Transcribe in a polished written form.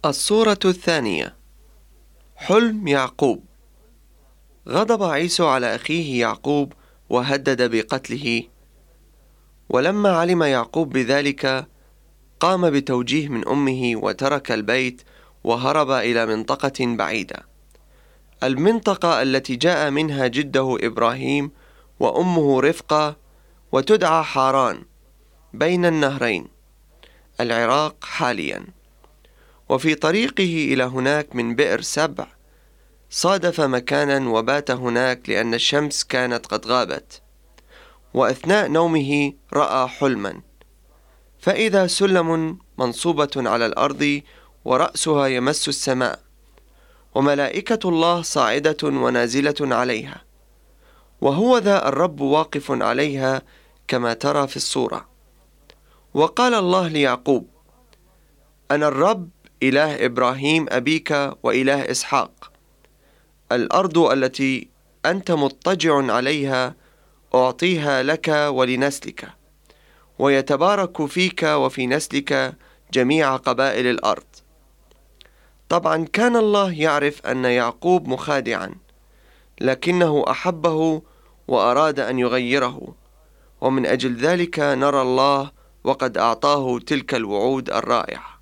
الصورة الثانية. حلم يعقوب. غضب عيسو على أخيه يعقوب وهدد بقتله، ولما علم يعقوب بذلك قام بتوجيه من أمه وترك البيت وهرب إلى منطقة بعيدة، المنطقة التي جاء منها جده إبراهيم وأمه رفقة، وتدعى حاران بين النهرين، العراق حاليا. وفي طريقه إلى هناك من بئر سبع صادف مكانا وبات هناك لأن الشمس كانت قد غابت، وأثناء نومه رأى حلما، فإذا سلم منصوبة على الأرض ورأسها يمس السماء، وملائكة الله صاعدة ونازلة عليها، وهو ذا الرب واقف عليها كما ترى في الصورة. وقال الله ليعقوب: أنا الرب إله إبراهيم أبيك وإله إسحاق، الأرض التي أنت مضطجع عليها أعطيها لك ولنسلك، ويتبارك فيك وفي نسلك جميع قبائل الأرض. طبعا كان الله يعرف أن يعقوب مخادعا، لكنه أحبه وأراد أن يغيره، ومن أجل ذلك نرى الله وقد أعطاه تلك الوعود الرائعة.